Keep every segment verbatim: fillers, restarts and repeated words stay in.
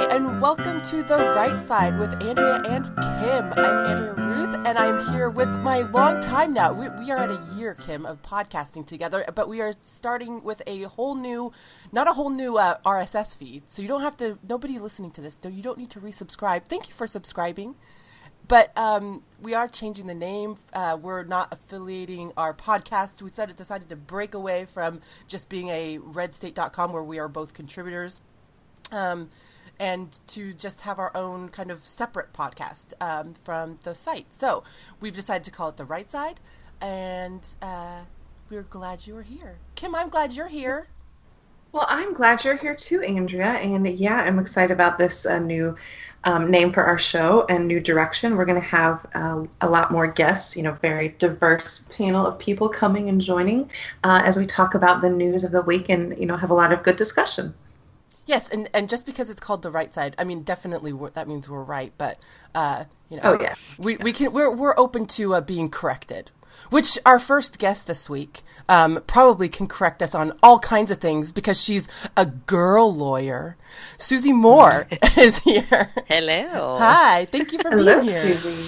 and welcome to The Right Side with Andrea and Kim. I'm Andrea Ruth, and I'm here with my long time now. We, we are at a year, Kim, of podcasting together, but we are starting with a whole new, not a whole new uh, R S S feed, so you don't have to, nobody listening to this, you don't need to resubscribe. Thank you for subscribing. But um, we are changing the name. Uh, we're not affiliating our podcast. We said it decided to break away from just being a red state dot com where we are both contributors, um, and to just have our own kind of separate podcast um, from the site. So we've decided to call it The Right Side, and uh, we're glad you're here. Kim, I'm glad you're here. Well, I'm glad you're here too, Andrea. And yeah, I'm excited about this uh, new Um, name for our show and new direction. We're going to have um, a lot more guests, you know, very diverse panel of people coming and joining uh, as we talk about the news of the week and, you know, have a lot of good discussion. Yes, and, and just because it's called The Right Side, I mean, definitely we're, that means we're right, but, uh, you know, oh, yeah. we, yes. we can, we're, we're open to uh, being corrected. Which our first guest this week um, probably can correct us on all kinds of things because she's a girl lawyer. Susie Moore is here. Hello. Hi. Thank you for Hello, being here. Susie.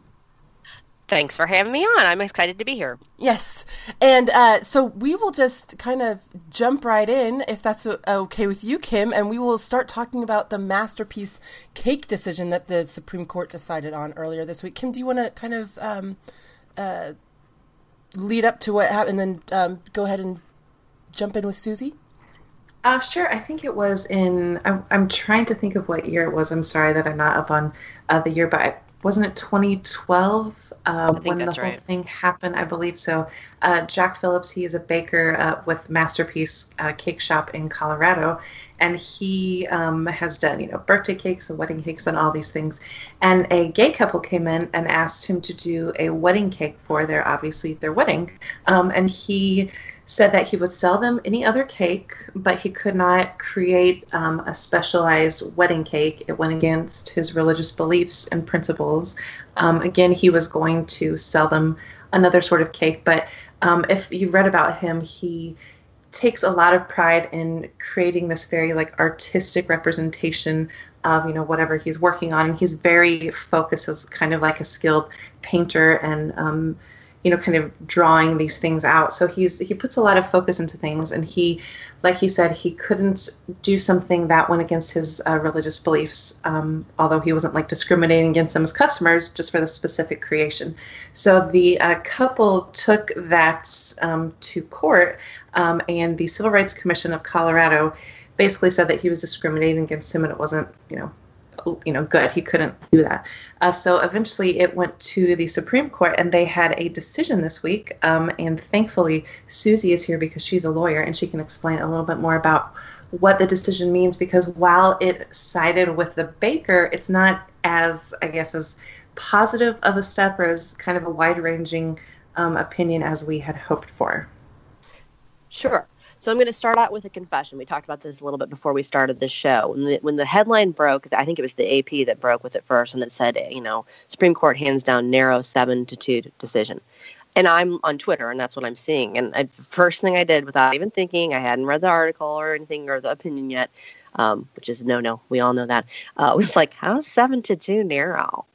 Thanks for having me on. I'm excited to be here. Yes. And uh, so we will just kind of jump right in, if that's okay with you, Kim, and we will start talking about the Masterpiece cake decision that the Supreme Court decided on earlier this week. Kim, do you want to kind of um, uh, lead up to what happened and then um, go ahead and jump in with Susie? Uh, sure. I think it was in, I'm, I'm trying to think of what year it was. I'm sorry that I'm not up on uh, the year, but I, wasn't it twenty twelve uh, I think when that's the whole right. thing happened? I believe so. Uh, Jack Phillips, he is a baker uh, with Masterpiece uh, Cake Shop in Colorado, and he um, has done, you know, birthday cakes and wedding cakes and all these things. And a gay couple came in and asked him to do a wedding cake for their, obviously, their wedding. Um, and he said that he would sell them any other cake, but he could not create um, a specialized wedding cake. It went against his religious beliefs and principles. Um, again, he was going to sell them another sort of cake, but um, if you read about him, he takes a lot of pride in creating this very like artistic representation of, you know, whatever he's working on. And he's very focused as kind of like a skilled painter and um, you know, kind of drawing these things out. So he's he puts a lot of focus into things, and he, like he said, he couldn't do something that went against his uh, religious beliefs, um, although he wasn't like discriminating against them as customers, just for the specific creation. So the uh, couple took that um, to court, um, and the Civil Rights Commission of Colorado basically said that he was discriminating against him, and it wasn't, you know, you know, good. He couldn't do that. Uh, so eventually it went to the Supreme Court, and they had a decision this week. Um, and thankfully, Susie is here because she's a lawyer, and she can explain a little bit more about what the decision means, because while it sided with the baker, it's not as, I guess, as positive of a step or as kind of a wide-ranging um, opinion as we had hoped for. Sure. So I'm going to start out with a confession. We talked about this a little bit before we started this show. When the, when the headline broke, I think it was the A P that broke with it first, and it said, you know, Supreme Court hands down narrow seven to two decision. And I'm on Twitter, and that's what I'm seeing. And I, the first thing I did, without even thinking, I hadn't read the article or anything or the opinion yet, um, which is no, no, we all know that. Uh, it was like, how's seven to two narrow?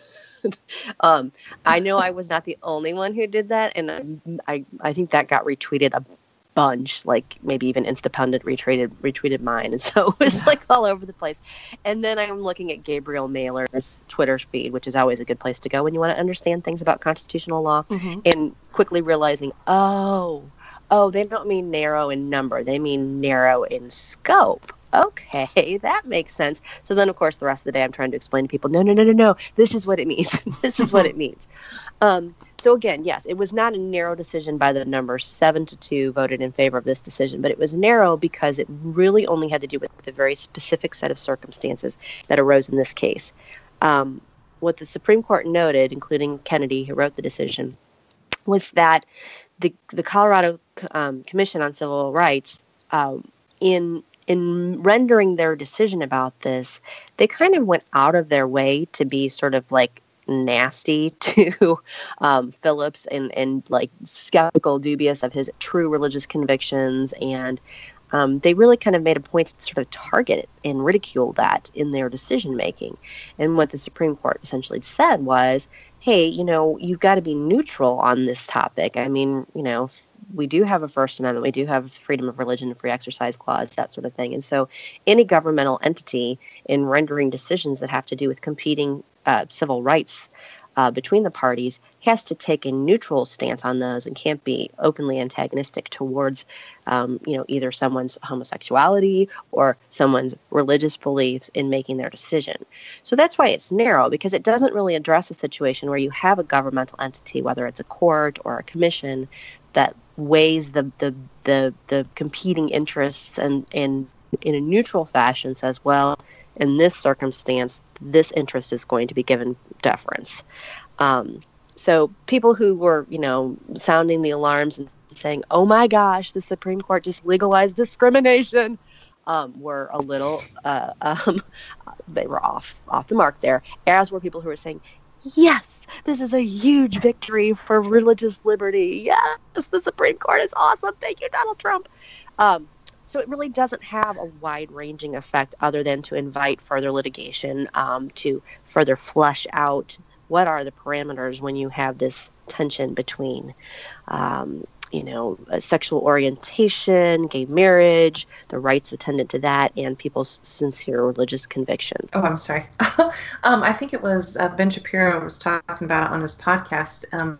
um, I know I was not the only one who did that, and I, I, I think that got retweeted a bunch, like maybe even Instapundit retweeted retweeted mine, and so it was like all over the place. And then I'm looking at Gabriel Mailer's Twitter feed, which is always a good place to go when you want to understand things about constitutional law, mm-hmm. and quickly realizing, oh, oh, they don't mean narrow in number, they mean narrow in scope. Okay, that makes sense. So then, of course, the rest of the day I'm trying to explain to people, no, no, no, no, no, this is what it means. This is what it means. Um, so again, yes, it was not a narrow decision by the numbers. Seven to two voted in favor of this decision, but it was narrow because it really only had to do with a very specific set of circumstances that arose in this case. Um, what the Supreme Court noted, including Kennedy, who wrote the decision, was that the the Colorado um, Commission on Civil Rights, um, in in rendering their decision about this, they kind of went out of their way to be sort of like nasty to um, Phillips and, and like skeptical, dubious of his true religious convictions, and um, they really kind of made a point to sort of target and ridicule that in their decision making. And what the Supreme Court essentially said was, hey, you know, you've got to be neutral on this topic. I mean, you know, we do have a First Amendment, we do have freedom of religion, free exercise clause, that sort of thing. And so any governmental entity in rendering decisions that have to do with competing uh, civil rights uh, between the parties has to take a neutral stance on those and can't be openly antagonistic towards, um, you know, either someone's homosexuality or someone's religious beliefs in making their decision. So that's why it's narrow, because it doesn't really address a situation where you have a governmental entity, whether it's a court or a commission, that weighs the the the, the competing interests and, and in a neutral fashion says, well, in this circumstance, this interest is going to be given deference. Um, so people who were, you know, sounding the alarms and saying, oh my gosh, the Supreme Court just legalized discrimination, um, were a little, uh, um, they were off, off the mark there, as were people who were saying, yes, this is a huge victory for religious liberty. Yes, the Supreme Court is awesome. Thank you, Donald Trump. Um, so it really doesn't have a wide-ranging effect other than to invite further litigation, um, to further flesh out what are the parameters when you have this tension between, um, you know, sexual orientation, gay marriage, the rights attendant to that, and people's sincere religious convictions. Oh, I'm sorry. um, I think it was uh, Ben Shapiro was talking about it on his podcast, um,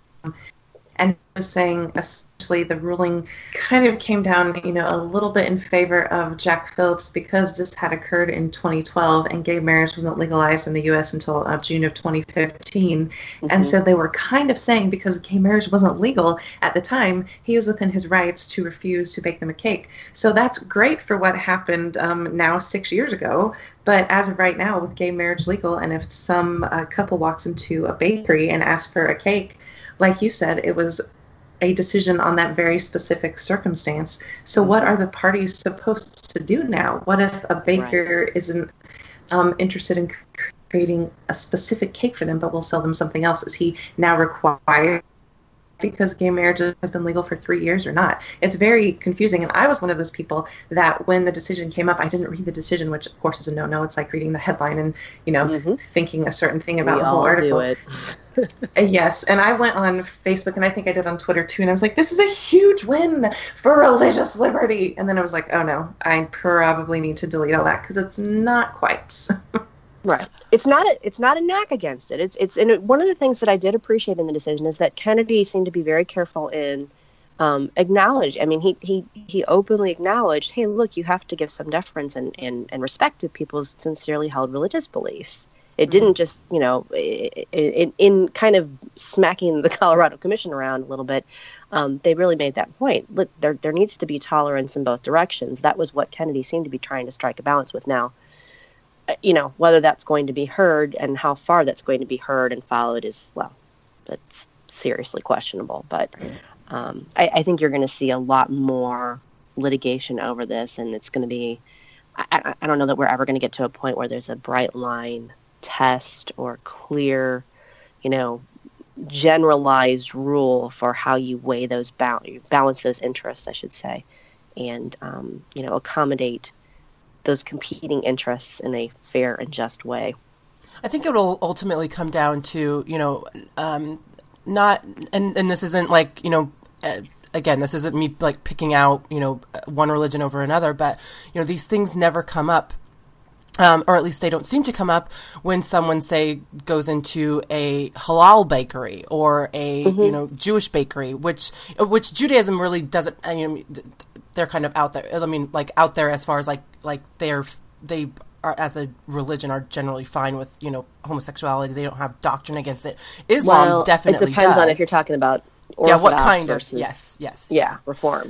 and he was saying essentially the ruling kind of came down, you know, a little bit in favor of Jack Phillips because this had occurred in twenty twelve and gay marriage wasn't legalized in the U S until uh, June of twenty fifteen. Mm-hmm. And so they were kind of saying because gay marriage wasn't legal at the time, he was within his rights to refuse to bake them a cake. So that's great for what happened um, now six years ago. But as of right now, with gay marriage legal, and if some uh, couple walks into a bakery and asks for a cake, like you said, it was a decision on that very specific circumstance. So what are the parties supposed to do now? What if a baker right. isn't um, interested in creating a specific cake for them, but will sell them something else? Is he now required because gay marriage has been legal for three years or not? It's very confusing. And I was one of those people that when the decision came up, I didn't read the decision, which of course is a no-no. It's like reading the headline and, you know, mm-hmm. thinking a certain thing about we the whole all article. Do it. Yes, and I went on Facebook, and I think I did on Twitter too, and I was like, this is a huge win for religious liberty. And then I was like, oh no, I probably need to delete all that because it's not quite. Right. It's not a, it's not a knock against it. It's it's and it, one of the things that I did appreciate in the decision is that Kennedy seemed to be very careful in um, acknowledge. I mean, he, he he openly acknowledged, hey, look, you have to give some deference and, and, and respect to people's sincerely held religious beliefs. It didn't just, you know, in, in kind of smacking the Colorado Commission around a little bit, um, they really made that point. Look, there there needs to be tolerance in both directions. That was what Kennedy seemed to be trying to strike a balance with. Now, you know, whether that's going to be heard and how far that's going to be heard and followed is, well, that's seriously questionable. But um, I, I think you're going to see a lot more litigation over this, and it's going to be, I, I don't know that we're ever going to get to a point where there's a bright line test or clear, you know, generalized rule for how you weigh those ba- balance those interests, I should say, and um, you know, accommodate those competing interests in a fair and just way. I think it will ultimately come down to, you know, um, not, and, and this isn't like, you know, uh, again, this isn't me like picking out, you know, one religion over another, but, you know, these things never come up. Um, or at least they don't seem to come up when someone, say, goes into a halal bakery or a, mm-hmm. you know, Jewish bakery, which which Judaism really doesn't, I mean, they're kind of out there. I mean, like out there as far as like, like they're, they are as a religion are generally fine with, you know, homosexuality. They don't have doctrine against it. Islam well, definitely it depends does. on if you're talking about Orthodox yeah, what kind versus, of, yes, yes. Yeah, Reform.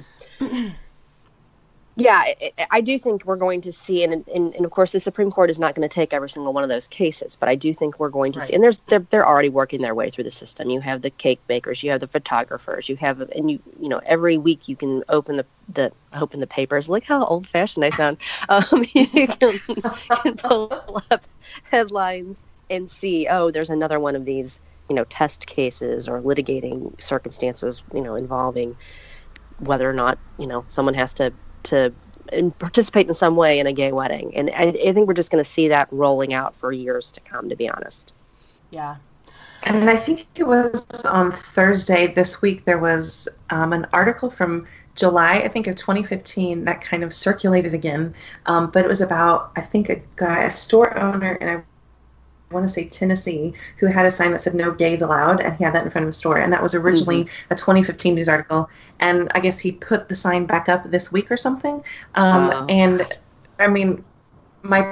Yeah, I, I do think we're going to see, and, and and of course the Supreme Court is not going to take every single one of those cases, but I do think we're going to right. see, and there's they're they're already working their way through the system. You have the cake bakers, you have the photographers, you have, and you you know every week you can open the the open the papers. Look how old fashioned I sound. Um, you can, can pull up headlines and see, oh, there's another one of these, you know, test cases or litigating circumstances, you know, involving whether or not, you know, someone has to to and participate in some way in a gay wedding. And I, I think we're just going to see that rolling out for years to come, to be honest. Yeah. And I think it was on Thursday this week, there was um, an article from July, I think, of twenty fifteen that kind of circulated again. Um, but it was about, I think, a guy, a store owner, and I I want to say Tennessee, who had a sign that said "No gays allowed," and he had that in front of his store. And that was originally mm-hmm. a twenty fifteen news article. And I guess he put the sign back up this week or something. Um, wow. And I mean, my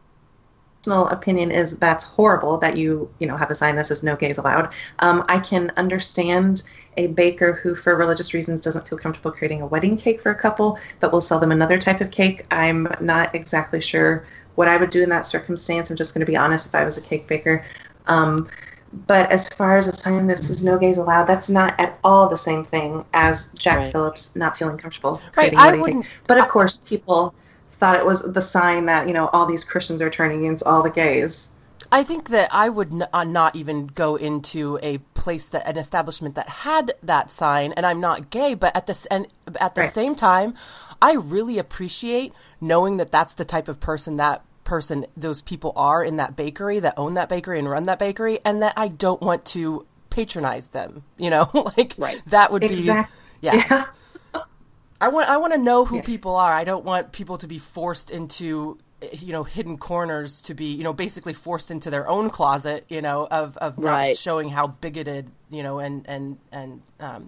personal opinion is that's horrible that you, you know, have a sign that says "No gays allowed." Um, I can understand a baker who, for religious reasons, doesn't feel comfortable creating a wedding cake for a couple, but will sell them another type of cake. I'm not exactly sure what I would do in that circumstance. I'm just going to be honest, if I was a cake baker. Um, but as far as a sign that says "No gays allowed," that's not at all the same thing as Jack right. Phillips not feeling comfortable creating right. a wedding cake. But of course, people thought it was the sign that, you know, all these Christians are turning against all the gays. I think that I would n- uh, not even go into a place that an establishment that had that sign, and I'm not gay, but at this and at the right. same time, I really appreciate knowing that that's the type of person that person, those people are in that bakery, that own that bakery and run that bakery, and that I don't want to patronize them. You know, like right. that would exactly. be, yeah. yeah. I want I want to know who yeah. people are. I don't want people to be forced into, you know, hidden corners, to be, you know, basically forced into their own closet, you know, of, of not right. showing how bigoted, you know, and, and, and, um,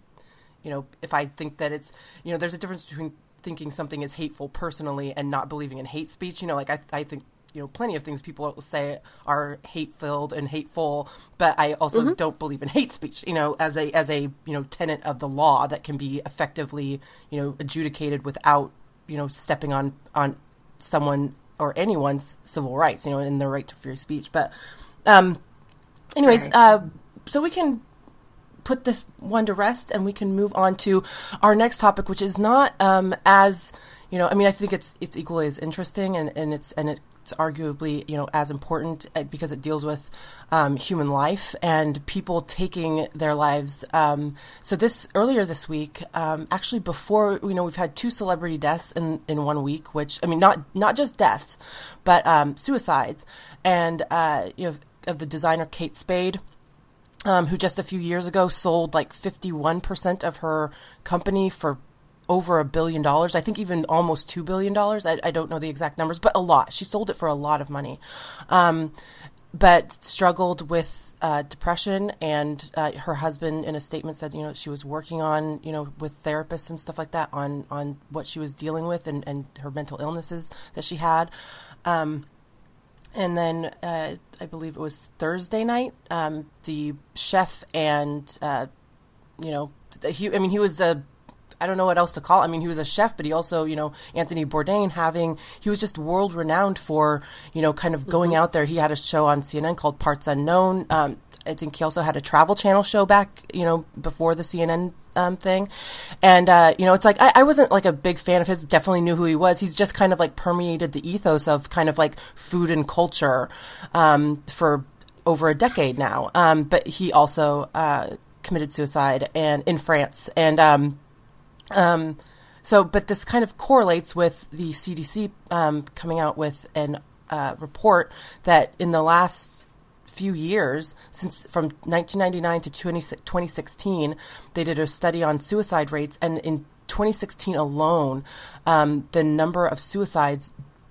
you know, if I think that it's, you know, there's a difference between thinking something is hateful personally and not believing in hate speech. You know, like I, I think, you know, plenty of things people say are hate-filled and hateful, but I also mm-hmm. don't believe in hate speech, you know, as a, as a, you know, tenet of the law that can be effectively, you know, adjudicated without, you know, stepping on, on, someone or anyone's civil rights, you know, and their right to free speech. But um, anyways, uh, so we can put this one to rest and we can move on to our next topic, which is not um, as, you know, I mean, I think it's it's equally as interesting and, and it's and it's arguably, you know, as important because it deals with um, human life and people taking their lives. Um, so this earlier this week, um, actually before, you know, we've had two celebrity deaths in, in one week, which, I mean, not not just deaths, but um, suicides. And, uh, you know, of the designer Kate Spade, um, who just a few years ago sold like fifty-one percent of her company for over a billion dollars. I think even almost two billion dollars. I, I don't know the exact numbers, but a lot. She sold it for a lot of money, um, but struggled with uh, depression. And uh, her husband, in a statement, said, you know, she was working on, you know, with therapists and stuff like that on on what she was dealing with and, and her mental illnesses that she had. Um, and then uh, I believe it was Thursday night, um, the chef and, uh, you know, he, I mean, he was a I don't know what else to call it. I mean, he was a chef, but he also, you know, Anthony Bourdain having, he was just world renowned for, you know, kind of going mm-hmm. out there. He had a show on C N N called Parts Unknown. Um, I think he also had a Travel Channel show back, you know, before the C N N um, thing. And, uh, you know, it's like, I, I wasn't like a big fan of his, definitely knew who he was. He's just kind of like permeated the ethos of kind of like food and culture um, for over a decade now. Um, but he also uh, committed suicide and in France. And, um, Um, so, but this kind of correlates with the C D C um, coming out with an uh, report that in the last few years, since from nineteen ninety-nine to twenty sixteen, they did a study on suicide rates, and in twenty sixteen alone, um, the number of suicides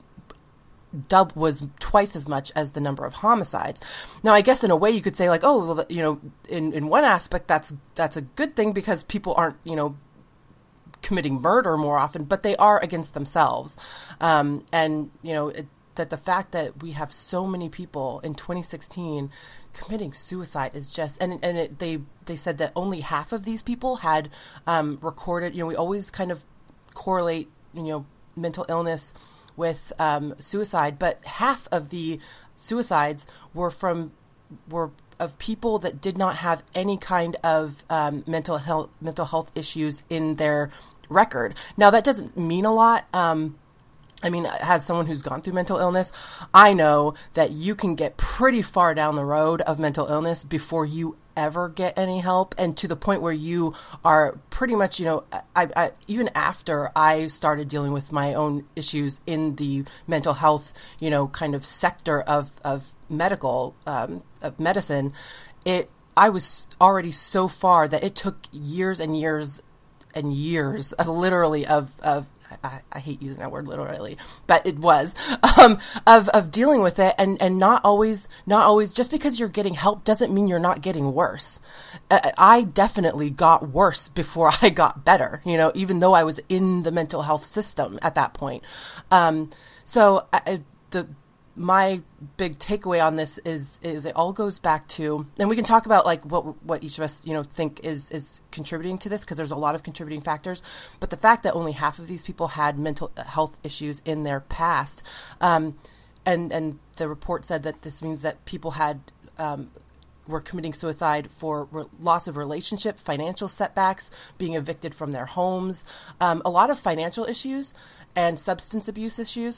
dub was twice as much as the number of homicides. Now, I guess in a way you could say like, oh, well, you know, in, in one aspect that's that's a good thing because people aren't, you know, committing murder more often, but they are against themselves. Um, and, you know, it, that the fact that we have so many people in twenty sixteen committing suicide is just, and and it, they they said that only half of these people had um, recorded, you know, we always kind of correlate, you know, mental illness with um, suicide, but half of the suicides were from, were of people that did not have any kind of um, mental health mental health issues in their record. Now, that doesn't mean a lot. Um, I mean, as someone who's gone through mental illness, I know that you can get pretty far down the road of mental illness before you ever get any help, and to the point where you are pretty much, you know, I, I even after I started dealing with my own issues in the mental health, you know, kind of sector of, of medical, um, of medicine, it, I was already so far that it took years and years and years, uh, literally, of, of I, I hate using that word literally, but it was, um, of, of dealing with it, and, and not always, not always, just because you're getting help doesn't mean you're not getting worse. I, I definitely got worse before I got better, you know, even though I was in the mental health system at that point. Um, so I, the, my big takeaway on this is, is it all goes back to, and we can talk about like what, what each of us, you know, think is, is contributing to this, because there's a lot of contributing factors, but the fact that only half of these people had mental health issues in their past. Um, and, and the report said that this means that people had, um, were committing suicide for re- loss of relationship, financial setbacks, being evicted from their homes, um, a lot of financial issues and substance abuse issues.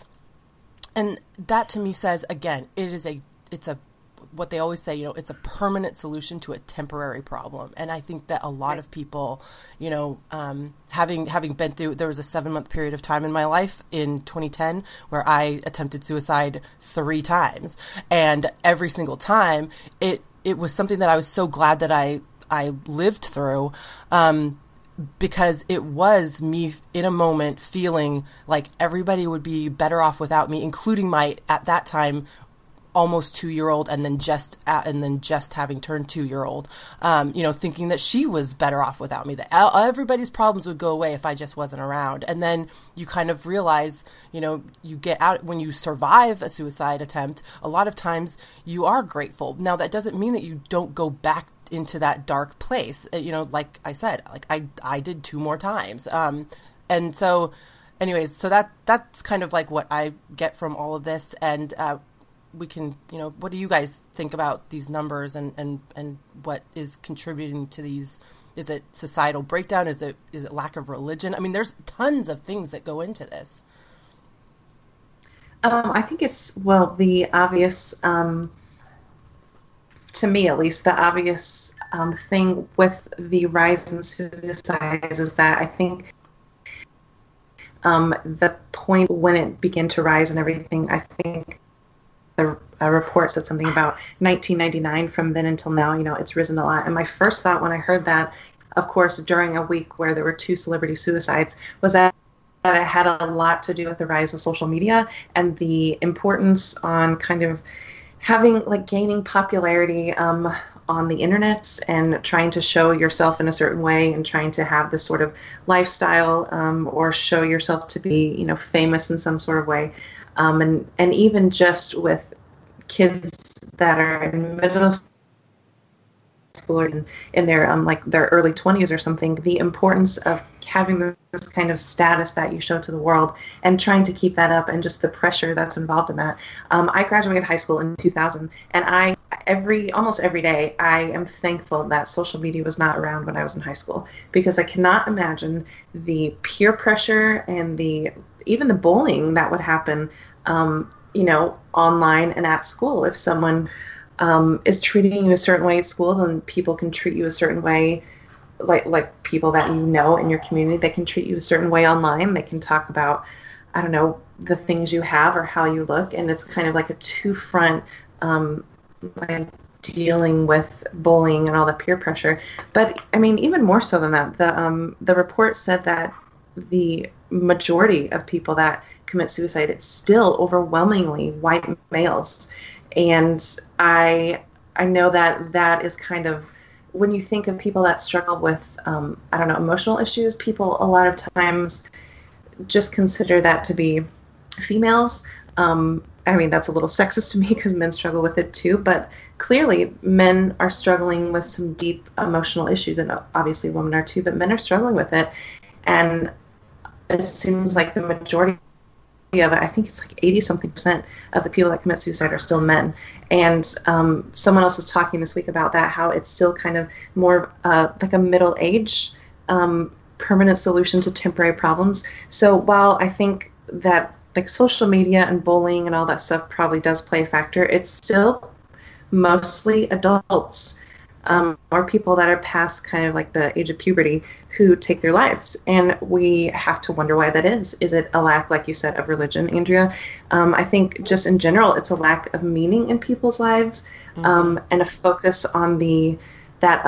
And that to me says, again, it is a, it's a, what they always say, you know, it's a permanent solution to a temporary problem. And I think that a lot of people, you know, um, having, having been through, there was a seven month period of time in my life in twenty ten where I attempted suicide three times. And every single time it, it was something that I was so glad that I, I lived through, um, because it was me in a moment feeling like everybody would be better off without me, including my, at that time, almost two-year-old, and then just at, and then just having turned two-year-old, um, you know, thinking that she was better off without me, that everybody's problems would go away if I just wasn't around. And then you kind of realize, you know, you get out, when you survive a suicide attempt, a lot of times you are grateful. Now, that doesn't mean that you don't go back into that dark place. You know, like I said, like I, I did two more times. Um, and so anyways, so that, that's kind of like what I get from all of this. And, uh, we can, you know, what do you guys think about these numbers, and, and, and what is contributing to these? Is it societal breakdown? Is it, is it lack of religion? I mean, there's tons of things that go into this. Um, I think it's, well, the obvious, um, to me at least, the obvious um, thing with the rise in suicides is that I think um, the point when it began to rise and everything, I think the uh, report said something about nineteen ninety-nine. From then until now, you know, it's risen a lot. And my first thought when I heard that, of course, during a week where there were two celebrity suicides, was that that it had a lot to do with the rise of social media and the importance on kind of having, like, gaining popularity um, on the internet and trying to show yourself in a certain way and trying to have this sort of lifestyle um, or show yourself to be, you know, famous in some sort of way. Um, and, and even just with kids that are in middle school or in, in their um, like their early twenties or something, the importance of having this kind of status that you show to the world and trying to keep that up, and just the pressure that's involved in that. Um, I graduated high school in two thousand, and I every almost every day I am thankful that social media was not around when I was in high school, because I cannot imagine the peer pressure and the even the bullying that would happen, um, you know, online and at school. If someone um, is treating you a certain way at school, then people can treat you a certain way. Like like people that you know in your community, they can treat you a certain way online. They can talk about, I don't know, the things you have or how you look, and it's kind of like a two-front um, like dealing with bullying and all the peer pressure. But I mean, even more so than that, the um, the report said that the majority of people that commit suicide, it's still overwhelmingly white males, and I I know that that is kind of, when you think of people that struggle with, um, I don't know, emotional issues, people a lot of times just consider that to be females. Um, I mean, that's a little sexist to me because men struggle with it too, but clearly men are struggling with some deep emotional issues, and obviously women are too, but men are struggling with it. And it seems like the majority of it, I think it's like eighty something percent of the people that commit suicide are still men. And um, someone else was talking this week about that, how it's still kind of more uh, like a middle age um, permanent solution to temporary problems. So while I think that like social media and bullying and all that stuff probably does play a factor, it's still mostly adults um, or people that are past kind of like the age of puberty who take their lives. And we have to wonder why that is. Is it a lack, like you said, of religion, Andrea? Um, I think just in general, it's a lack of meaning in people's lives, mm-hmm. um, and a focus on the that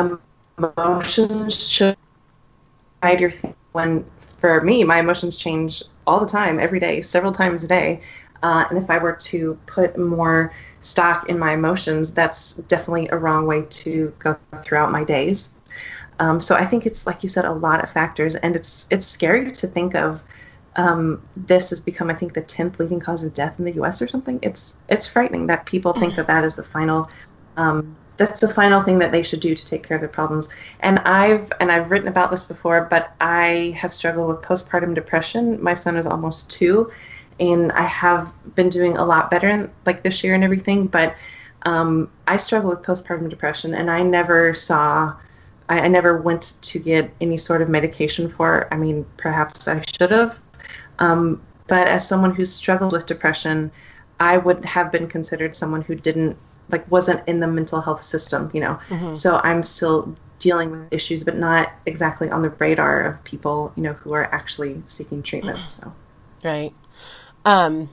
emotions should guide your thing. When, for me, my emotions change all the time, every day, several times a day. Uh, and if I were to put more stock in my emotions, that's definitely a wrong way to go throughout my days. Um, so I think it's, like you said, a lot of factors, and it's it's scary to think of um, this has become, I think, the tenth leading cause of death in the U S or something. It's it's frightening that people think that that is the final um, that's the final thing that they should do to take care of their problems. And I've and I've written about this before, but I have struggled with postpartum depression. My son is almost two, and I have been doing a lot better in, like this year and everything. But um, I struggle with postpartum depression, and I never saw, I, I never went to get any sort of medication for it. I mean, perhaps I should have. Um, but as someone who's struggled with depression, I would have been considered someone who didn't, like, wasn't in the mental health system, you know. Mm-hmm. So I'm still dealing with issues, but not exactly on the radar of people, you know, who are actually seeking treatment. So, right. Um,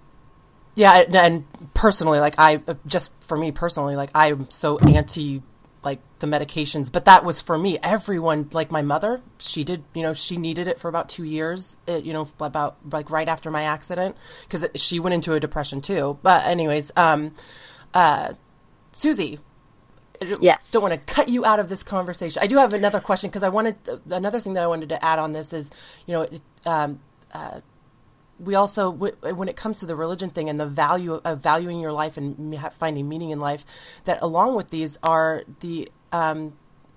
yeah, and personally, like I, just for me personally, like I'm so anti, like the medications, but that was for me. Everyone, like my mother, she did, you know, she needed it for about two years, it, you know, about like right after my accident, because she went into a depression too. But anyways, um, uh, Susie, yes, don't want to cut you out of this conversation. I do have another question, because I wanted, another thing that I wanted to add on this is, you know, um, uh, we also, when it comes to the religion thing and the value of valuing your life and finding meaning in life, that along with these are the um,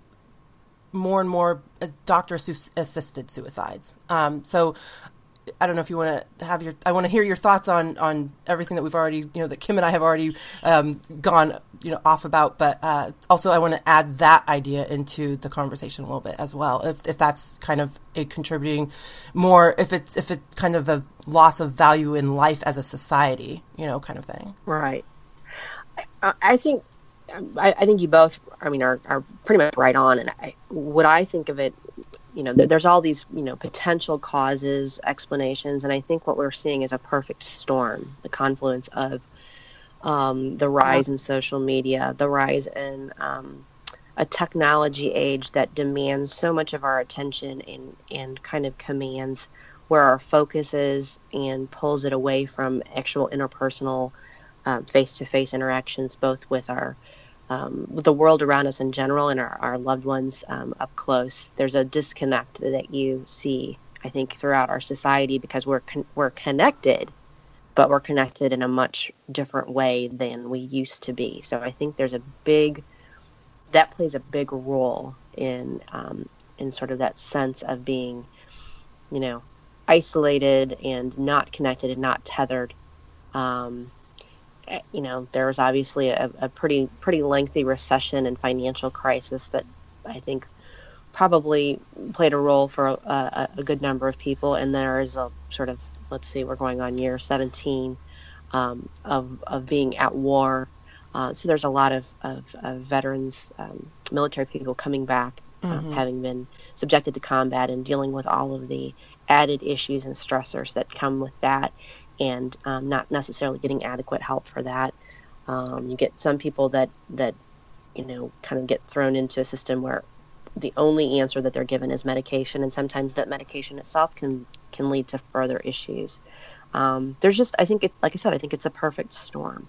more and more doctor-assisted suicides. Um, so I don't know if you want to have your, I want to hear your thoughts on, on everything that we've already, you know, that Kim and I have already um, gone, you know, off about, but uh, also I want to add that idea into the conversation a little bit as well, if, if that's kind of a contributing more, if it's, if it's kind of a loss of value in life as a society, you know, kind of thing. Right. I, I think, I, I think you both, I mean, are, are pretty much right on. And I, what I think of it, you know, there's all these, you know, potential causes, explanations, and I think what we're seeing is a perfect storm, the confluence of um, the rise in social media, the rise in um, a technology age that demands so much of our attention and, and kind of commands where our focus is and pulls it away from actual interpersonal um, face-to-face interactions, both with our Um, with the world around us in general and our, our loved ones um, up close. There's a disconnect that you see, I think, throughout our society, because we're con- we're connected, but we're connected in a much different way than we used to be. So I think there's a big, that plays a big role in um, in sort of that sense of being, you know, isolated and not connected and not tethered. Um, You know, there was obviously a, a pretty pretty lengthy recession and financial crisis that I think probably played a role for a, a good number of people. And there is a sort of, let's see, we're going on year seventeen um, of of being at war. Uh, so there's a lot of, of, of veterans, um, military people coming back, mm-hmm. um, having been subjected to combat and dealing with all of the added issues and stressors that come with that. And um, not necessarily getting adequate help for that. Um, you get some people that, that, you know, kind of get thrown into a system where the only answer that they're given is medication, and sometimes that medication itself can, can lead to further issues. Um, there's just, I think, it, like I said, I think it's a perfect storm.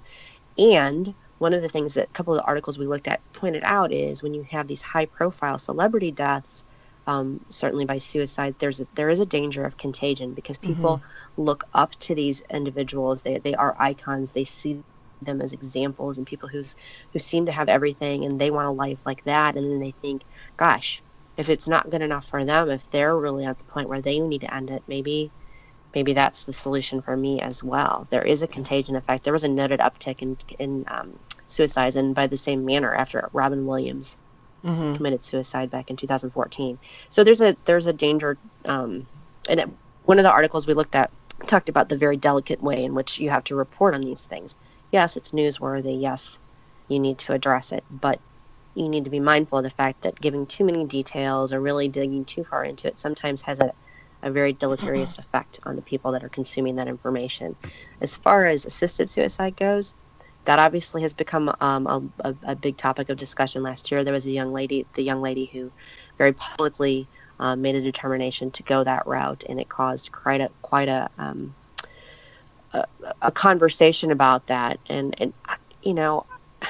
And one of the things that a couple of the articles we looked at pointed out is when you have these high-profile celebrity deaths, Um, certainly by suicide, there's a, there is a danger of contagion, because people mm-hmm. look up to these individuals. They they are icons. They see them as examples and people who's who seem to have everything, and they want a life like that. And then they think, gosh, if it's not good enough for them, if they're really at the point where they need to end it, maybe maybe that's the solution for me as well. There is a contagion effect. There was a noted uptick in in um, suicides, and by the same manner after Robin Williams Mm-hmm. committed suicide back in two thousand fourteen. So there's a there's a danger, um, and it, one of the articles we looked at talked about the very delicate way in which you have to report on these things. Yes, it's newsworthy. Yes, you need to address it, but you need to be mindful of the fact that giving too many details or really digging too far into it sometimes has a, a very deleterious effect on the people that are consuming that information. As far as assisted suicide goes, that obviously has become um, a, a, a big topic of discussion last year. There was a young lady, the young lady who very publicly um, made a determination to go that route, and it caused quite a quite a um, a, a conversation about that. And, and you know,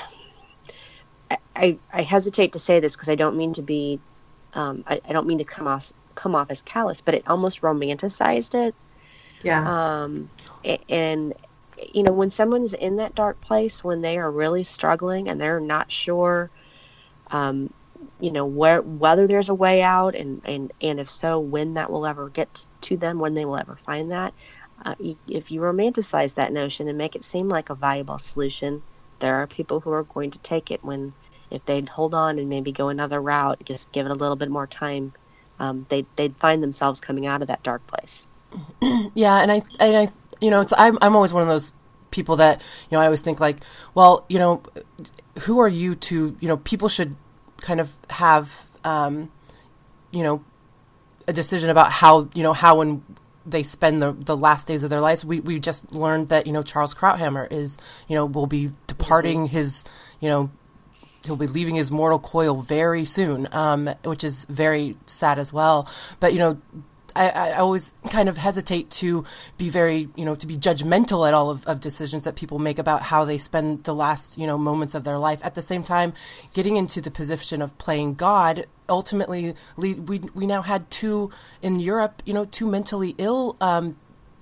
I, I hesitate to say this because I don't mean to be, um, I, I don't mean to come off come off as callous, but it almost romanticized it. Yeah. Um, and you know, when someone's in that dark place, when they are really struggling and they're not sure, um, you know, where whether there's a way out, and, and, and if so, when that will ever get to them, when they will ever find that. Uh, you, if you romanticize that notion and make it seem like a viable solution, there are people who are going to take it when, if they'd hold on and maybe go another route, just give it a little bit more time, um, they'd, they'd find themselves coming out of that dark place. Yeah, and I, and I, you know, it's I'm I'm always one of those people that, you know, I always think like, well, you know, who are you to, you know, people should kind of have, um, you know, a decision about how, you know, how and they spend the the last days of their lives. We we just learned that, you know, Charles Krauthammer is, you know, will be departing mm-hmm. his, you know, he'll be leaving his mortal coil very soon, um, which is very sad as well. But, you know, I, I always kind of hesitate to be very, you know, to be judgmental at all of, of decisions that people make about how they spend the last, you know, moments of their life. At the same time, getting into the position of playing God, ultimately, we we now had two in Europe, you know, two mentally ill um,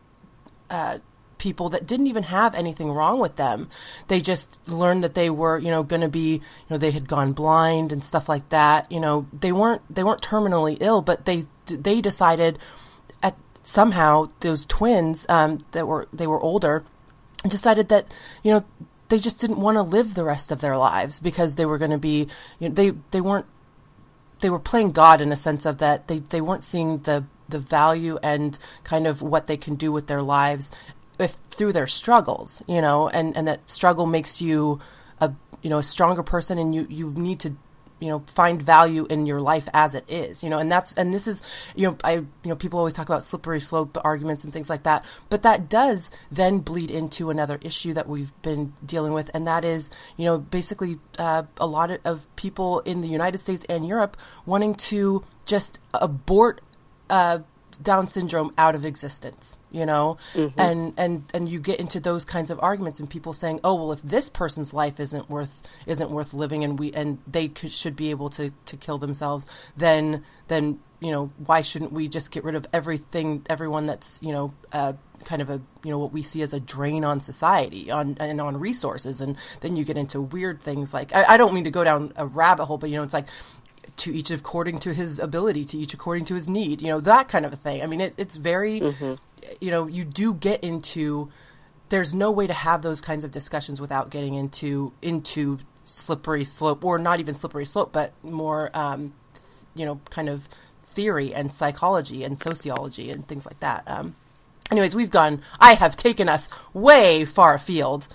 uh, people that didn't even have anything wrong with them. They just learned that they were, you know, going to be, you know, they had gone blind and stuff like that. You know, they weren't they weren't terminally ill, but they they decided at somehow those twins um, that were they were older decided that, you know, they just didn't want to live the rest of their lives because they were going to be, you know, they they weren't they were playing God in a sense of that they they weren't seeing the the value and kind of what they can do with their lives if through their struggles, you know, and, and that struggle makes you a, you know, a stronger person, and you, you need to, you know, find value in your life as it is, you know, and that's, and this is, you know, I, you know, people always talk about slippery slope arguments and things like that, but that does then bleed into another issue that we've been dealing with. And that is, you know, basically uh, a lot of, of people in the United States and Europe wanting to just abort, uh, Down syndrome out of existence, you know, mm-hmm. and, and, and you get into those kinds of arguments and people saying, oh, well, if this person's life isn't worth, isn't worth living and we, and they could, should be able to, to kill themselves, then, then, you know, why shouldn't we just get rid of everything, everyone that's, you know, uh, kind of a, you know, what we see as a drain on society on, and on resources. And then you get into weird things like, I, I don't mean to go down a rabbit hole, but, you know, it's like, to each according to his ability, to each according to his need, you know, that kind of a thing. I mean, it, it's very, mm-hmm. you know, you do get into, there's no way to have those kinds of discussions without getting into, into slippery slope, or not even slippery slope, but more, um, you know, kind of theory and psychology and sociology and things like that. Um, anyways, we've gone, I have taken us way far afield.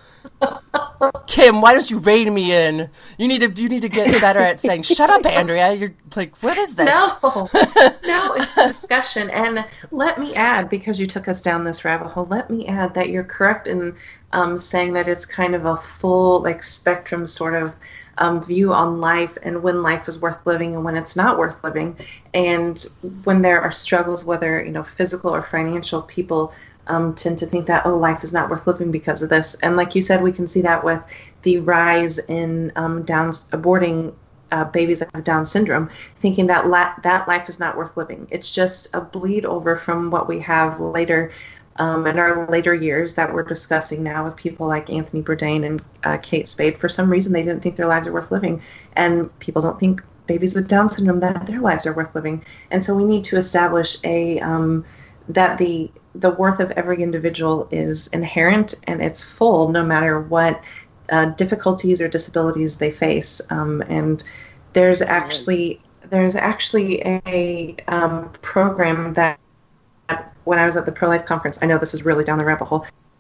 Kim, why don't you rein me in? You need to you need to get better at saying, shut up, Andrea. You're like, what is this? No, no, it's a discussion. And let me add, because you took us down this rabbit hole, let me add that you're correct in um, saying that it's kind of a full, like, spectrum sort of um, view on life and when life is worth living and when it's not worth living. And when there are struggles, whether, you know, physical or financial, people Um, tend to think that, oh, life is not worth living because of this. And like you said, we can see that with the rise in um, Down, aborting uh, babies that have Down syndrome, thinking that la- that life is not worth living. It's just a bleed over from what we have later um, in our later years that we're discussing now with people like Anthony Bourdain and uh, Kate Spade. For some reason, they didn't think their lives are worth living. And people don't think babies with Down syndrome that their lives are worth living. And so we need to establish a um, that the the worth of every individual is inherent and it's full no matter what uh, difficulties or disabilities they face. Um, and there's actually there's actually a um, program that when I was at the Pro-Life Conference, I know this is really down the rabbit hole,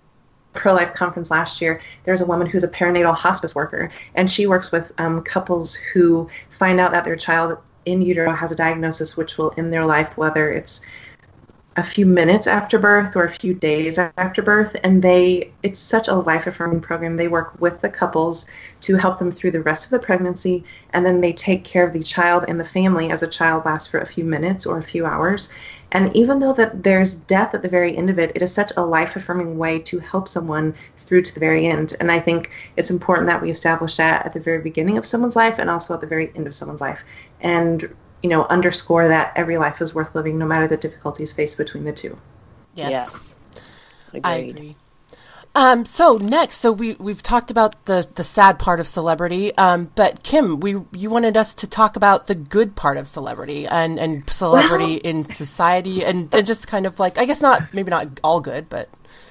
pro-life conference last year, there's a woman who's a perinatal hospice worker, and she works with um, couples who find out that their child in utero has a diagnosis which will end their life, whether it's a few minutes after birth or a few days after birth. And they, it's such a life-affirming program. They work with the couples to help them through the rest of the pregnancy, and then they take care of the child and the family as a child lasts for a few minutes or a few hours. And even though that there's death at the very end of it, it is such a life-affirming way to help someone through to the very end. And I think it's important that we establish that at the very beginning of someone's life and also at the very end of someone's life. And, you know, underscore that every life is worth living no matter the difficulties faced between the two. Yes. Yes. I agree. Um, so next, so we, we've talked about the, the sad part of celebrity, um, but Kim, we you wanted us to talk about the good part of celebrity and, and celebrity Well, in society and, and just kind of like, I guess not, maybe not all good, but.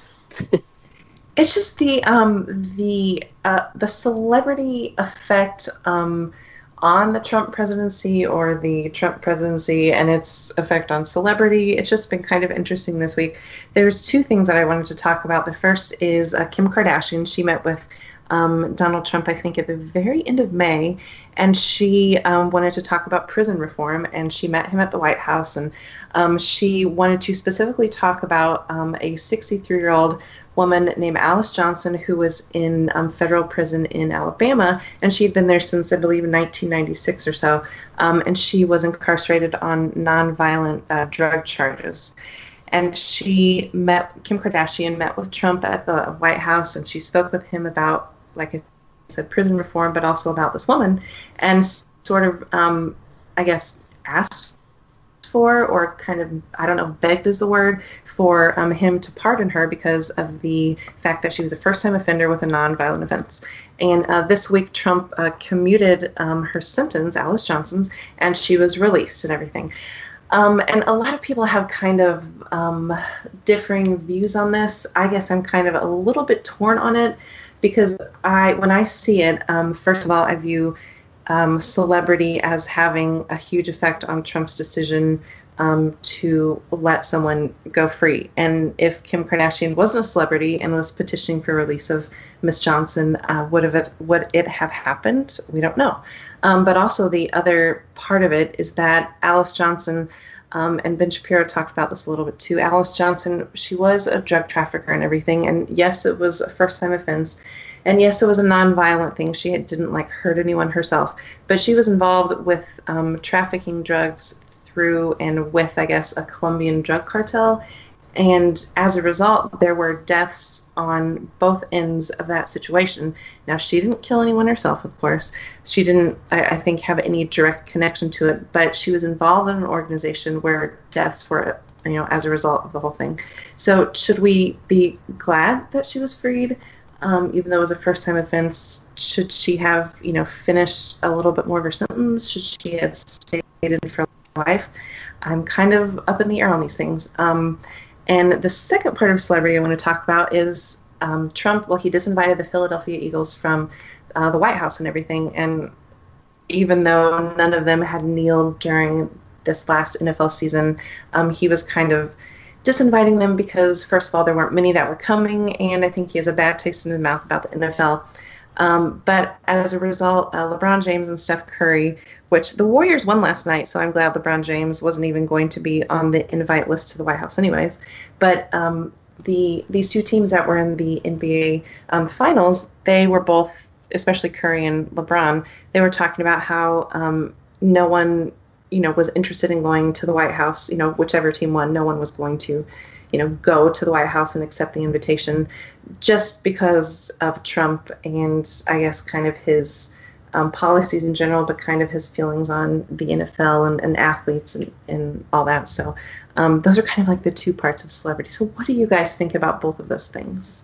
It's just the um, the uh, the celebrity effect um, on the Trump presidency or the Trump presidency and its effect on celebrity. It's just been kind of interesting this week. There's two things that I wanted to talk about. The first is uh, Kim Kardashian. She met with um, Donald Trump, I think, at the very end of May, and she um, wanted to talk about prison reform, and she met him at the White House, and um, she wanted to specifically talk about um, a sixty-three-year-old woman named Alice Johnson who was in um, federal prison in Alabama, and she'd been there since, I believe, nineteen ninety-six or so, um, and she was incarcerated on nonviolent uh, drug charges. And she met, Kim Kardashian met with Trump at the White House, and she spoke with him about, like I said, prison reform, but also about this woman, and sort of, um, I guess, asked for, or kind of, I don't know, begged is the word, for um, him to pardon her because of the fact that she was a first-time offender with a nonviolent offense. And uh, this week, Trump uh, commuted um, her sentence, Alice Johnson's, and she was released and everything. Um, and a lot of people have kind of um, differing views on this. I guess I'm kind of a little bit torn on it because I, when I see it, um, first of all, I view Um, celebrity as having a huge effect on Trump's decision um, to let someone go free. And if Kim Kardashian wasn't a celebrity and was petitioning for release of Miss Johnson, uh, would have it would it have happened? We don't know. Um, but also the other part of it is that Alice Johnson, um, and Ben Shapiro talked about this a little bit too. Alice Johnson, she was a drug trafficker and everything, and yes, it was a first-time offense. And yes, it was a nonviolent thing. She had, didn't like hurt anyone herself, but she was involved with um, trafficking drugs through and with, I guess, a Colombian drug cartel. And as a result, there were deaths on both ends of that situation. Now, she didn't kill anyone herself, of course. She didn't, I, I think, have any direct connection to it, but she was involved in an organization where deaths were, you know, as a result of the whole thing. So should we be glad that she was freed? Um, even though it was a first-time offense, should she have, you know, finished a little bit more of her sentence? Should she have stayed in for life? I'm kind of up in the air on these things. Um, and the second part of celebrity I want to talk about is um, Trump. Well, he disinvited the Philadelphia Eagles from uh, the White House and everything. And even though none of them had kneeled during this last N F L season, um, he was kind of disinviting them because, first of all, there weren't many that were coming, and I think he has a bad taste in his mouth about the N F L. Um, but as a result, uh, LeBron James and Steph Curry, which the Warriors won last night, so I'm glad LeBron James wasn't even going to be on the invite list to the White House anyways. But um, the these two teams that were in the N B A um, finals, they were both, especially Curry and LeBron, they were talking about how um, no one you know, was interested in going to the White House, you know, whichever team won, no one was going to, you know, go to the White House and accept the invitation just because of Trump and I guess kind of his um, policies in general, but kind of his feelings on the N F L and, and athletes and, and all that. So um, those are kind of like the two parts of celebrity. So what do you guys think about both of those things?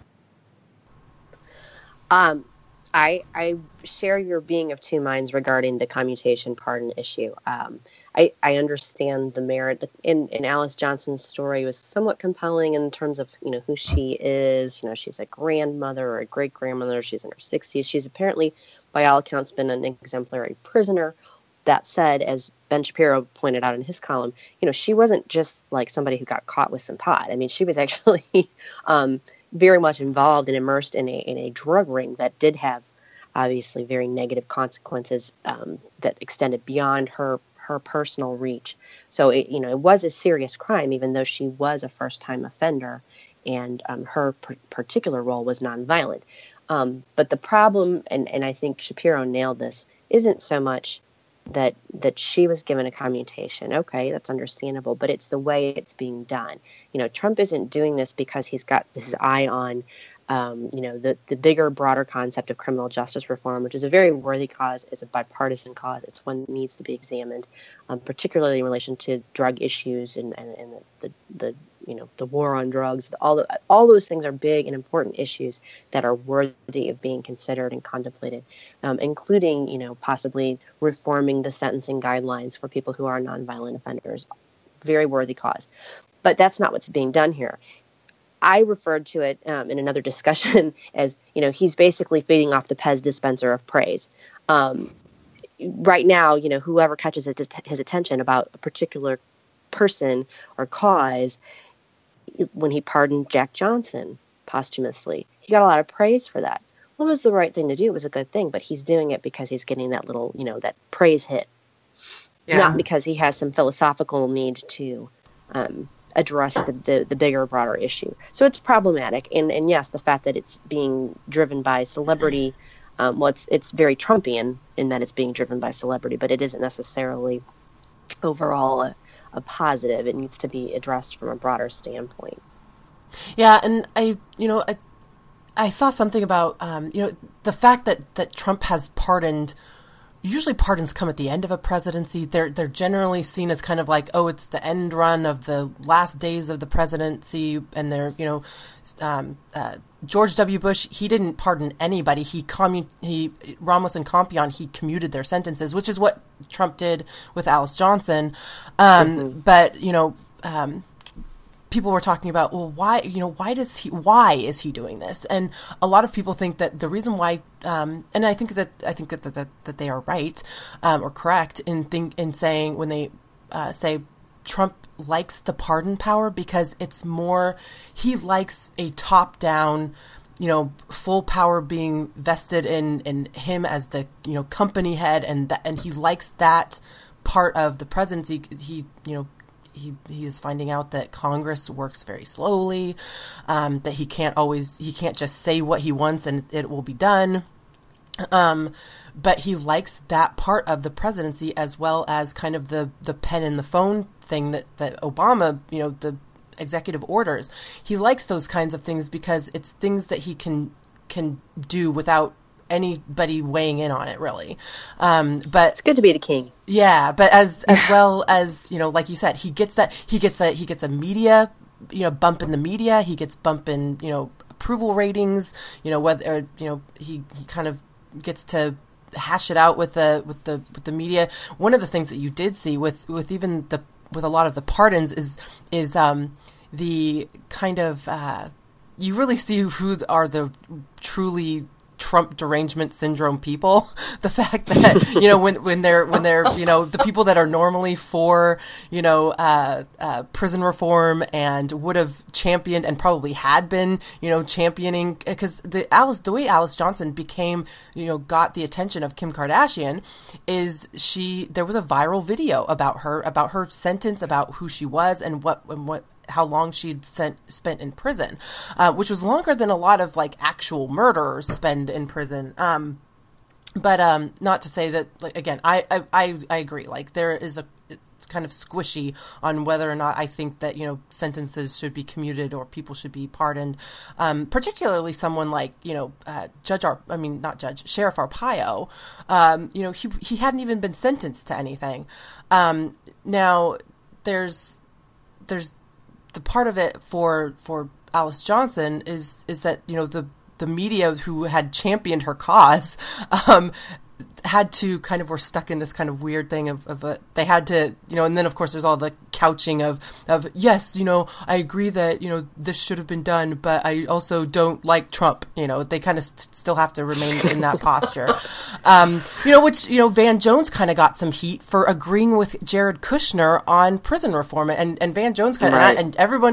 Um, I, I share your being of two minds regarding the commutation pardon issue. Um, I, I understand the merit. In, in Alice Johnson's story was somewhat compelling in terms of, you know, who she is. You know, she's a grandmother or a great-grandmother. She's in her sixties. She's apparently, by all accounts, been an exemplary prisoner. That said, as Ben Shapiro pointed out in his column, you know, she wasn't just like somebody who got caught with some pot. I mean, she was actually, um, very much involved and immersed in a in a drug ring that did have obviously very negative consequences um, that extended beyond her her personal reach. So it, you know, it was a serious crime, even though she was a first-time offender, and um, her p- particular role was nonviolent. Um, but the problem, and, and I think Shapiro nailed this, isn't so much that that she was given a commutation. Okay, that's understandable, but it's the way it's being done. You know, Trump isn't doing this because he's got his eye on Um, you know, the, the bigger, broader concept of criminal justice reform, which is a very worthy cause. It's a bipartisan cause. It's one that needs to be examined, um, particularly in relation to drug issues and, and, and the, the, you know, the war on drugs. All, the, all those things are big and important issues that are worthy of being considered and contemplated, um, including, you know, possibly reforming the sentencing guidelines for people who are nonviolent offenders. Very worthy cause. But that's not what's being done here. I referred to it um, in another discussion as, you know, he's basically feeding off the Pez dispenser of praise. Um, right now, you know, whoever catches it, his attention about a particular person or cause, when he pardoned Jack Johnson posthumously, he got a lot of praise for that. Well, it was the right thing to do. It was a good thing, but he's doing it because he's getting that little, you know, that praise hit, yeah. Not because he has some philosophical need to um address the, the, the bigger, broader issue. So it's problematic. And, and yes, the fact that it's being driven by celebrity, um, well, it's, it's very Trumpian in that it's being driven by celebrity, but it isn't necessarily overall a, a positive. It needs to be addressed from a broader standpoint. Yeah, and I, you know, I, I saw something about, um, you know, the fact that, that Trump has pardoned. Usually pardons come at the end of a presidency. They're they're generally seen as kind of like, oh, it's the end run of the last days of the presidency, and they're, you know, um, uh, George W. Bush, he didn't pardon anybody. He commu- he Ramos and Compion, he commuted their sentences, which is what Trump did with Alice Johnson. Um, mm-hmm. But you know. Um, People were talking about, well, why, you know, why does he, why is he doing this? And a lot of people think that the reason why, um, and I think that, I think that, that, that they are right, um, or correct in think, in saying when they, uh, say Trump likes the pardon power because it's more, he likes a top down, you know, full power being vested in, in him as the, you know, company head, and that, and he likes that part of the presidency. He, you know, He he is finding out that Congress works very slowly, um, that he can't always, he can't just say what he wants and it will be done. Um, but he likes that part of the presidency as well as kind of the, the pen and the phone thing that, that Obama, you know, the executive orders. He likes those kinds of things because it's things that he can can do without anybody weighing in on it, really. Um, but it's good to be the king. Yeah, but as as well as, you know, like you said, he gets that he gets a he gets a media, you know, bump in the media. He gets bump in, you know, approval ratings. You know, whether or, you know, he, he kind of gets to hash it out with the with the with the media. One of the things that you did see with with even the with a lot of the pardons is is um, the kind of uh, you really see who are the truly Trump derangement syndrome people. The fact that, you know, when, when they're, when they're, you know, the people that are normally for, you know, uh, uh, prison reform and would have championed and probably had been, you know, championing, because the Alice, the way Alice Johnson became, you know, got the attention of Kim Kardashian is she, there was a viral video about her, about her sentence, about who she was and what, and what, how long she'd sent, spent in prison, uh, which was longer than a lot of like actual murderers spend in prison. Um, but um, not to say that, like, again, I, I, I, I agree. Like there is a, it's kind of squishy on whether or not I think that, you know, sentences should be commuted or people should be pardoned. Um, particularly someone like, you know, uh, Judge, Ar- I mean, not Judge, Sheriff Arpaio, um, you know, he, he hadn't even been sentenced to anything. Um, now there's, there's, the part of it for for Alice Johnson is is that, you know, the the media who had championed her cause um, had to kind of were stuck in this kind of weird thing of, of a, they had to, you know, and then of course there's all the couching of, of, yes, you know, I agree that, you know, this should have been done, but I also don't like Trump, you know, they kind of st- still have to remain in that posture. Um, you know, which, you know, Van Jones kind of got some heat for agreeing with Jared Kushner on prison reform, and, and Van Jones kind of, right. and, and everyone knows,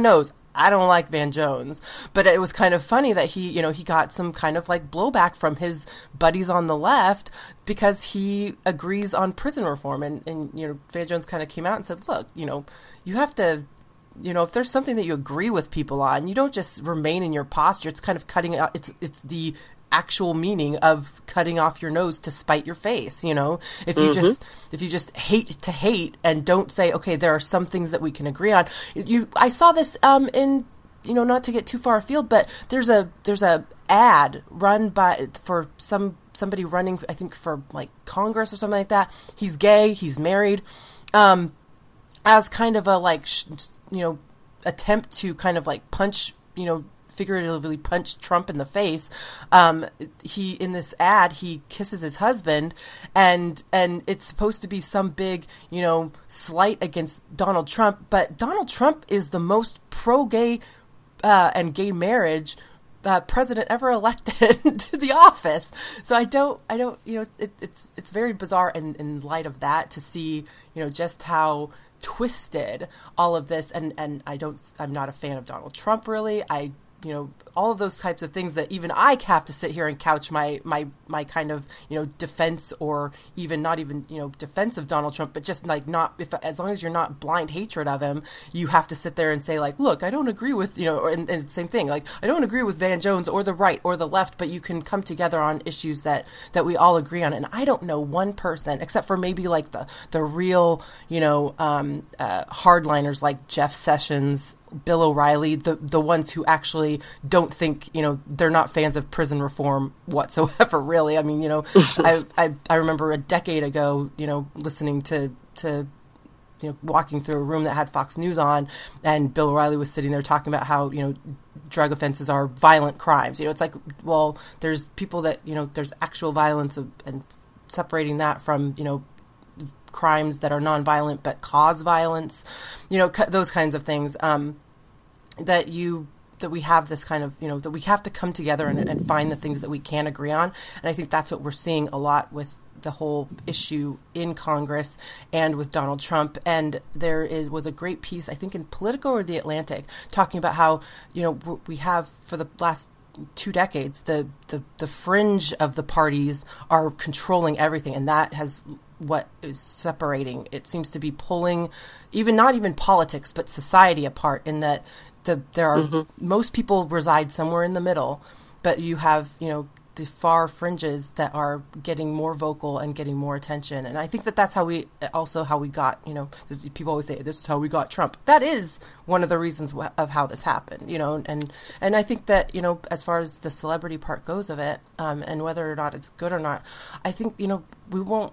I don't like Van Jones. But it was kind of funny that he, you know, he got some kind of like blowback from his buddies on the left because he agrees on prison reform. And, and you know, Van Jones kind of came out and said, look, you know, you have to, you know, if there's something that you agree with people on, you don't just remain in your posture. It's kind of cutting out, it's, it's the actual meaning of cutting off your nose to spite your face. You know, if you mm-hmm. just if you just hate to hate and don't say, okay, there are some things that we can agree on. You, I saw this um, in, you know, not to get too far afield, but there's a there's a ad run by for some somebody running, I think for like Congress or something like that. He's gay, he's married, um, as kind of a like sh- you know attempt to kind of like punch you know. figuratively punched Trump in the face. Um, he in this ad he kisses his husband, and and it's supposed to be some big you know slight against Donald Trump, but Donald Trump is the most pro-gay uh, and gay marriage uh, president ever elected to the office. So I don't I don't you know it, it's it's very bizarre in, in light of that to see you know just how twisted all of this, and and I don't I'm not a fan of Donald Trump really. I you know, all of those types of things that even I have to sit here and couch my, my, my kind of, you know, defense or even not even, you know, defense of Donald Trump, but just like not, if as long as you're not blind hatred of him, you have to sit there and say like, look, I don't agree with, you know, or, and, and same thing, like, I don't agree with Van Jones or the right or the left, but you can come together on issues that, that we all agree on. And I don't know one person, except for maybe like the, the real, you know, um, uh, hardliners like Jeff Sessions, Bill O'Reilly, the the ones who actually don't think, you know, they're not fans of prison reform whatsoever, really. I mean, you know, I, I I remember a decade ago, you know, listening to, to, you know, walking through a room that had Fox News on, and Bill O'Reilly was sitting there talking about how, you know, drug offenses are violent crimes. You know, it's like, well, there's people that, you know, there's actual violence of, and separating that from, you know, crimes that are nonviolent but cause violence, you know, those kinds of things, um, that you, that we have this kind of, you know, that we have to come together and, and find the things that we can agree on. And I think that's what we're seeing a lot with the whole issue in Congress and with Donald Trump. And there is was a great piece, I think in Politico or The Atlantic, talking about how, you know, we have for the last two decades, the, the, the fringe of the parties are controlling everything. And that has what is separating. It seems to be pulling even not even politics, but society apart in that the there are mm-hmm. most people reside somewhere in the middle, but you have, you know, the far fringes that are getting more vocal and getting more attention. And I think that that's how we also how we got, you know, this, people always say this is how we got Trump. That is one of the reasons wh- of how this happened, you know, and and I think that, you know, as far as the celebrity part goes of it, um, and whether or not it's good or not, I think, you know, we won't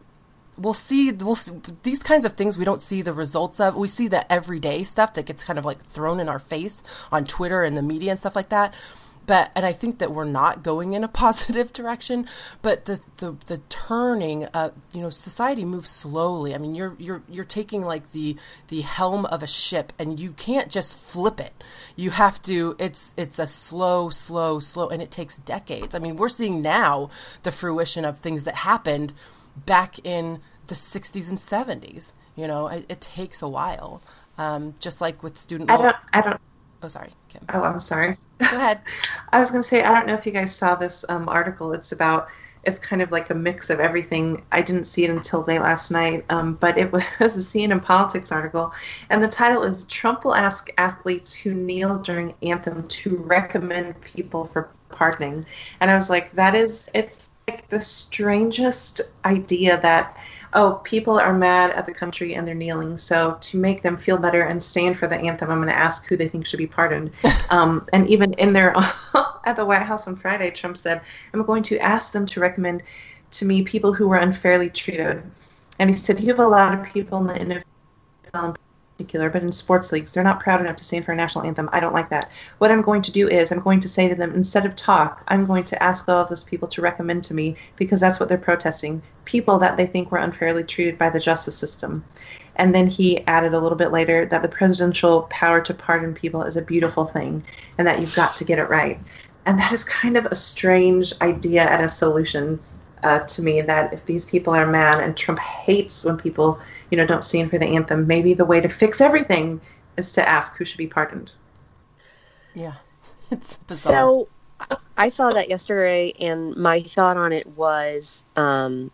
We'll see, we'll see these kinds of things we don't see the results of. We see the everyday stuff that gets kind of like thrown in our face on Twitter and the media and stuff like that. But, and I think that we're not going in a positive direction, but the, the, the turning, uh, you know, society moves slowly. I mean, you're, you're, you're taking like the, the helm of a ship and you can't just flip it. You have to, it's, it's a slow, slow, slow, and it takes decades. I mean, we're seeing now the fruition of things that happened back in the sixties and seventies. You know, it, it takes a while. Um, just like with student. I don't. I don't. Oh, sorry, Kim. Oh, I'm sorry. Go ahead. I was going to say, I don't know if you guys saw this um, article. It's about. It's kind of like a mix of everything. I didn't see it until late last night, um, but it was a C N N Politics article, and the title is "Trump will ask athletes who kneel during anthem to recommend people for pardoning," and I was like, "That is it's." Like the strangest idea that, oh, people are mad at the country and they're kneeling, so to make them feel better and stand for the anthem, I'm going to ask who they think should be pardoned. um, and even in there at the White House on Friday, Trump said, I'm going to ask them to recommend to me people who were unfairly treated. And he said, you have a lot of people in the N F L in particular, but in sports leagues, they're not proud enough to stand for a national anthem. I don't like that. What I'm going to do is I'm going to say to them, instead of talk, I'm going to ask all of those people to recommend to me, because that's what they're protesting, people that they think were unfairly treated by the justice system. And then he added a little bit later that the presidential power to pardon people is a beautiful thing and that you've got to get it right. And that is kind of a strange idea and a solution uh, to me, that if these people are mad and Trump hates when people, you know, don't stand for the anthem, maybe the way to fix everything is to ask who should be pardoned. Yeah, it's bizarre. So I saw that yesterday, and my thought on it was, um,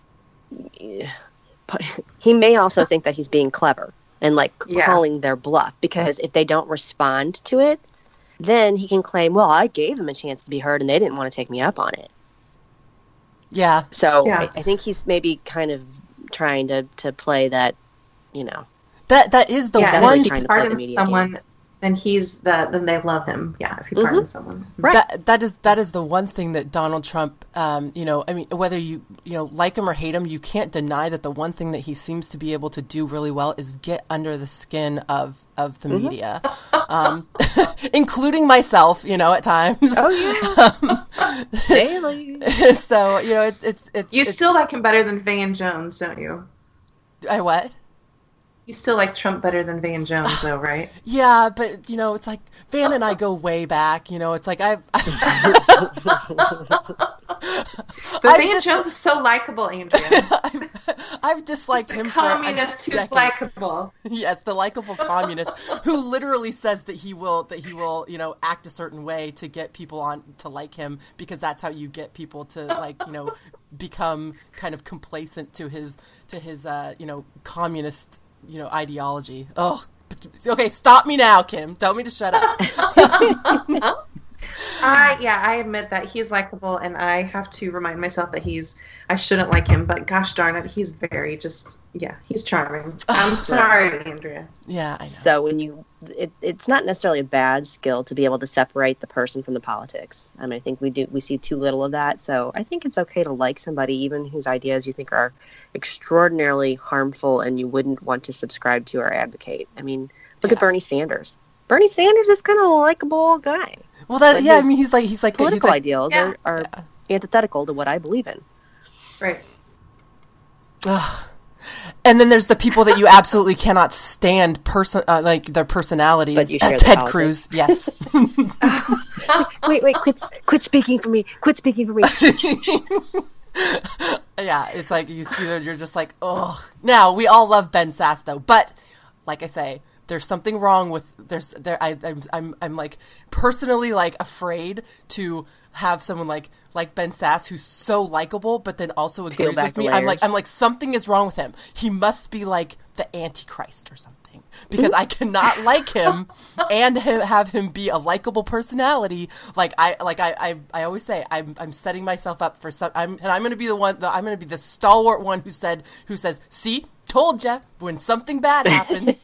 he may also think that he's being clever and like Yeah. calling their bluff, because if they don't respond to it, then he can claim, well, I gave them a chance to be heard and they didn't want to take me up on it. Yeah. So Yeah. I, I think he's maybe kind of trying to, to play that, you know. That that is the yeah, one and if trying he to play the pardons media someone, game. then he's the then they love him. Yeah, if he Mhm. pardons someone. Right. That that is that is the one thing that Donald Trump, um, you know, I mean, whether you you know like him or hate him, you can't deny that the one thing that he seems to be able to do really well is get under the skin of of the Mm-hmm. media, um, including myself, you know, at times. Oh, yeah. Daily. So you know, it, it's it's You it's, still like him better than Van Jones, don't you? I what? You still like Trump better than Van Jones, though, right? Yeah, but you know, it's like Van and I go way back. You know, it's like I've. But I've Van dis- Jones is so likable, Andrea. I've, I've disliked He's a him for a communist who's decade. likable. Yes, the likable communist who literally says that he will that he will you know act a certain way to get people on to like him, because that's how you get people to like you know become kind of complacent to his to his uh, you know communist you know ideology. Oh, okay, stop me now, Kim. Tell me to shut up. I yeah, I admit that he's likable, and I have to remind myself that he's I shouldn't like him, but gosh darn it, he's very just yeah, he's charming. I'm sorry, Andrea. Yeah, I know. So when you, it, it's not necessarily a bad skill to be able to separate the person from the politics. I mean, I think we do, we see too little of that. So I think it's okay to like somebody, even whose ideas you think are extraordinarily harmful and you wouldn't want to subscribe to or advocate. I mean, look Yeah. at Bernie Sanders. Bernie Sanders is kind of a likable guy. Well, that But yeah, I his mean, he's like he's like he's Political like ideals Yeah. are, are antithetical to what I believe in. Right. ugh. And then there's the people that you absolutely cannot stand, person uh, like their personalities. But you Uh, share the Ted politics. Cruz, yes. Wait, wait, quit, quit speaking for me. Quit speaking for me. Yeah, it's like you see that you're just like, ugh. Now we all love Ben Sass though, but like I say, there's something wrong with there's there. I, I'm I'm I'm like personally like afraid to have someone like like Ben Sass who's so likable, but then also Peel agrees back with the me. I'm like layers. I'm like something is wrong with him. He must be like the Antichrist or something, because I cannot like him and ha- have him be a likable personality. Like I like I I, I always say I'm I'm setting myself up for some. I'm and I'm going to be the one. The, I'm going to be the stalwart one who said who says, "See, told ya, when something bad happens."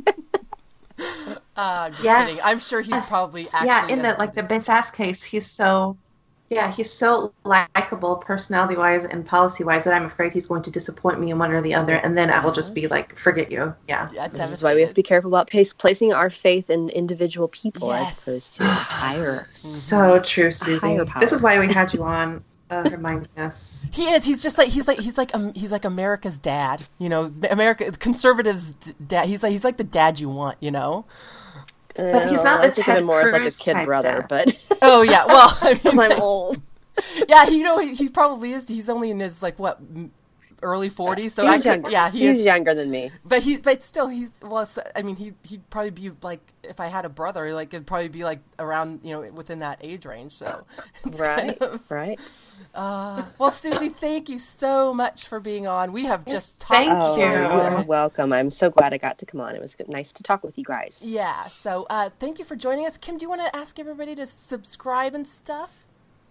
uh, just Yeah. kidding. I'm sure he's probably actually yeah, in as the like good the as- Ben Sass case, he's so yeah, he's so likable personality wise and policy wise that I'm afraid he's going to disappoint me in one or the other, and then I will just be like, forget you. Yeah. Yeah, This is why we have to be careful about pace, placing our faith in individual people Yes. as opposed to higher. So true, Susie. higher power. This is why we had you on, uh, reminding us. He is. He's just like he's like he's like um, he's like America's dad. You know, America conservatives' d- dad. He's like he's like the dad you want. You know. But he's Uh, not I the think of him Ted more as like a Cruz kid type brother, dad. but Oh yeah. Well, I mean, I'm old. yeah. You know, he, he probably is. He's only in his like what m- early forties. So I He's could, younger. yeah, he he's is. younger than me. But he, but still, he's well. so- I mean, he he'd probably be like if I had a brother, like it'd probably be like around you know within that age range. So it's kind Right, of- right. uh, well, Susie, thank you so much for being on. We have just thank talked. Oh, you. you are welcome. I'm so glad I got to come on. It was good, nice to talk with you guys. Yeah. So uh, thank you for joining us, Kim. Do you want to ask everybody to subscribe and stuff?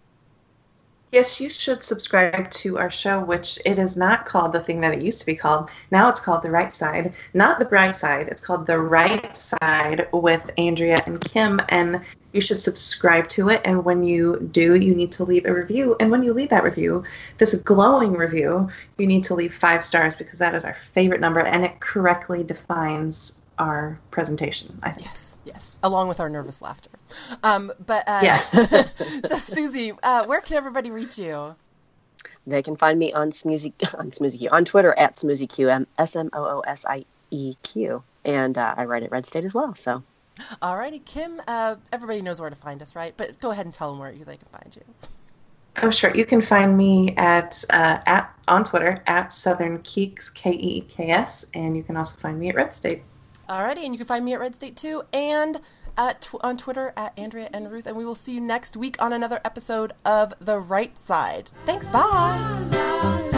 Yes, you should subscribe to our show, which it is not called the thing that it used to be called. Now it's called The Right Side, not The Bright Side. It's called The Right Side with Andrea and Kim, and you should subscribe to it. And when you do, you need to leave a review. And when you leave that review, this glowing review, you need to leave five stars because that is our favorite number, and it correctly defines our presentation, I think. Yes, yes, along with our nervous laughter. Um, but uh, Yes. so Susie, uh, where can everybody reach you? They can find me on Smoosey, on Smoosey Q, on Twitter at SmooseyQ, S M O O S I E Q. And uh, I write at Red State as well, so. Alrighty, Kim. Uh, everybody knows where to find us, right? But go ahead and tell them where you, they can find you. Oh, sure. You can find me at uh, at on Twitter at Southern Keeks, K E E K S, and you can also find me at Red State. Alrighty, and you can find me at Red State too. And at tw- on Twitter at Andrea and Ruth, and we will see you next week on another episode of The Right Side. Thanks, bye!